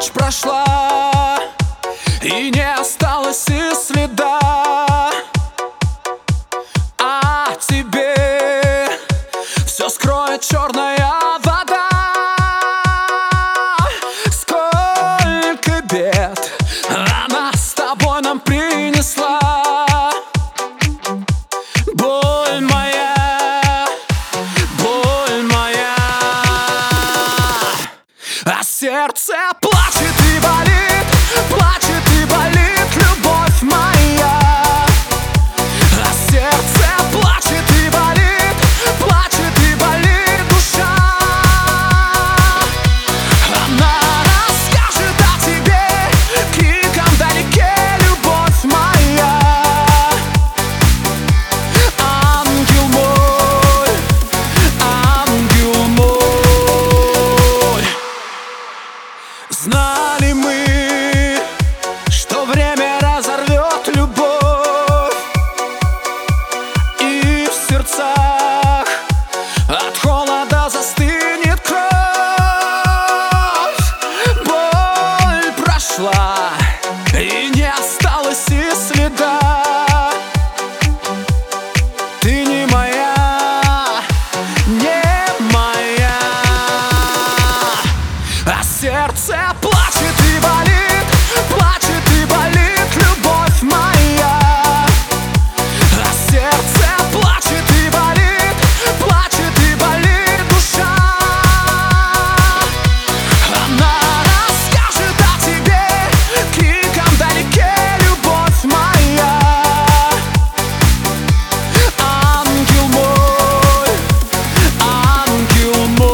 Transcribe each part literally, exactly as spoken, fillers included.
Ночь прошла, и не осталось и следа. А тебе все скроет черная вода. Сколько бед она с тобой нам принесла. Боль моя, боль моя, а сердце плачет и болит, плачет и болит, любовь моя. А сердце плачет и болит, плачет и болит душа. Она расскажет о тебе криком вдалеке, любовь моя. Ангел мой, ангел мой. Знали мы, что время разорвет любовь, и в сердцах от холода застынет кровь. Боль прошла, и не осталось и следа. Ты не моя, не моя, а сердце плачет и болит, плачет и болит, любовь моя. А сердце плачет и болит, плачет и болит душа. Она расскажет о тебе криком вдалеке, любовь моя. Ангел мой, ангел мой.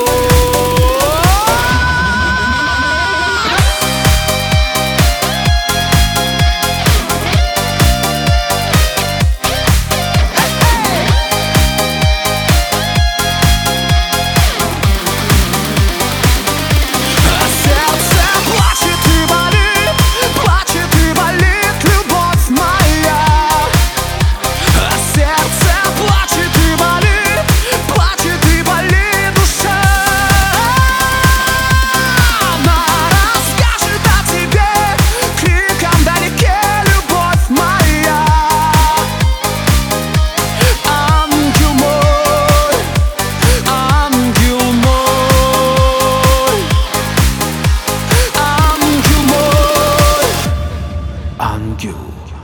Сердце плачет и болит, плачет и болит, любовь моя. А сердце плачет и болит, плачет и болит душа. Она расскажет о тебе криком вдалеке, любовь моя. Ангел мой, ангел мой, ангел мой, ангел.